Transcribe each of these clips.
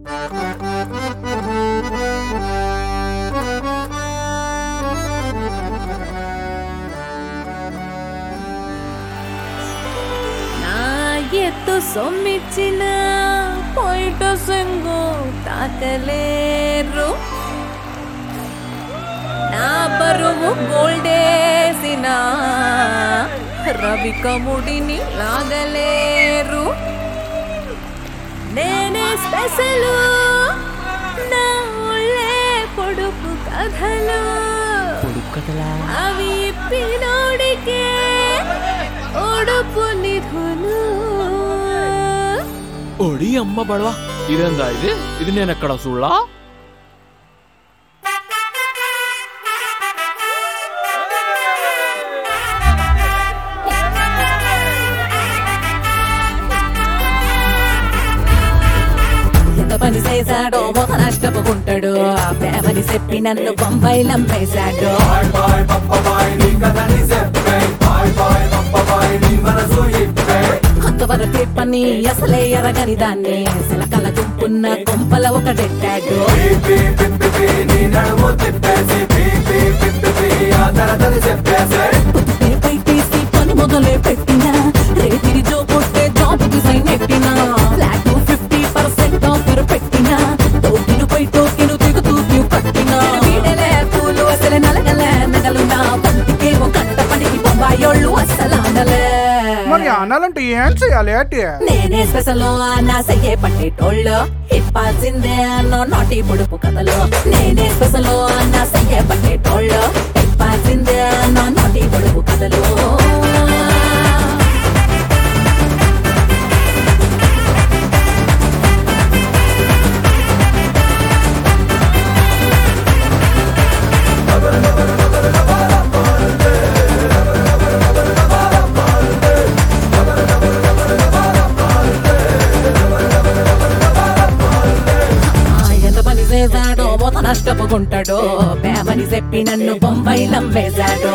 ఎత్తు సొమ్మిచ్చిన పొయిట సెంగు తాకలేరు, నా బరువు గోల్డేసిన రవిక ముడిని లాగలేరు. నేనే స్పెషల్, నా ఒళ్ళే పొడుపు కథలు అవి పినోడికే ఒడుపు నిధులు. ఒడి అమ్మ బడవా, ఇదేందా ఇది నేనెక్కడ చూడలా? పని చేశాడో ఒక నష్టపోకుంటాడు, ఆ ప్రేమని చెప్పి నన్ను బొంబాయిలం వేశాడు. అంతవరకే పని అసలే ఎరగని దాన్ని సిలకల గుంపున్న కొంపల ఒకటెట్టాడు. తీసి పని మొదలే పెట్టినా రేతిరి జో కొట్టే జాబ్కి సైన్ ఎట్టినా ఫ్లాట్ 50% ఆఫర్ పెట్టినా టోకెను పై టోకెను దిగుతూ పట్టినా వీడలే పూలు అసలు నలగలే నగలున్నా పంటికేమో కంట పడికి బొంబాయోళ్ళు అస్సలు అనలే. మరి అనాలంటే ఏం చేయాలి? నేనే స్పెషల్ నా సయ్యే పట్టేటోళ్ళు ఇప్పాల్సిందే అన్నో నాటి పొడుపు కథలు. నేనే స్పెషల్ నా సయ్యే పట్టేటోళ్ళు ఇప్పాల్సిందే అన్నో నాటి పొడుపు కథలు. చేశాడో మొత నష్టపోకుంటాడు, ప్రేమని చెప్పి నన్ను బొంబాయిలం వేశాడు.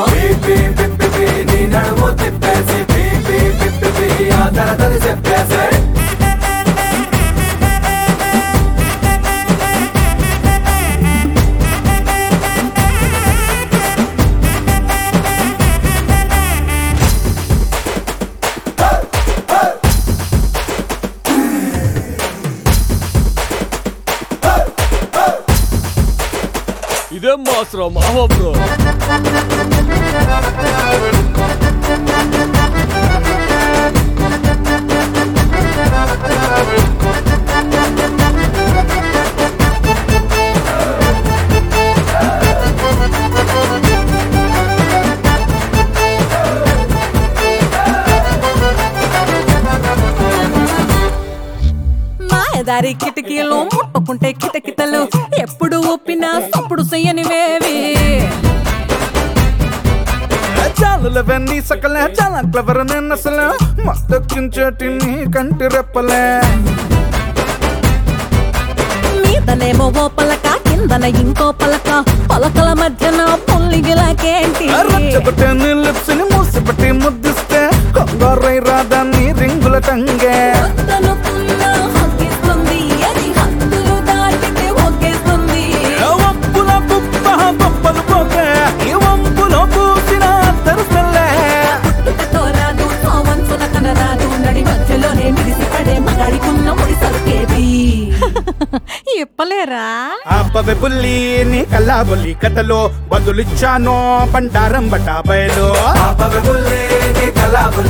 ఇదేం మాత్రం మావా బ్రో, దారి కిటికీలు ముట్టుకుంటే కిటకిటలు ఎప్పుడు ఒప్పినా అప్పుడు చెయ్యనివేవి. చాలవన్నీ సకలే చాలా క్లవర్ నేను అసలు మత్తెక్కించేటి నీ కంటి రెప్పలే. మీదనేమో ఓ పలక కిందన ఇంకో పలక, పలకల మధ్యన పొల్లిగిలాకేంటి? రచ్చబట్టే నీ లిప్స్ ని మూసిపట్టి ముద్దిస్తే కొంగరై రాదా నీ రింగుల టంగే. చెప్పలేరా అబ్బవే బుల్లి నీ కల్లా బుల్లి కథలో బదులిచ్చానో బండారం బటాబయలో.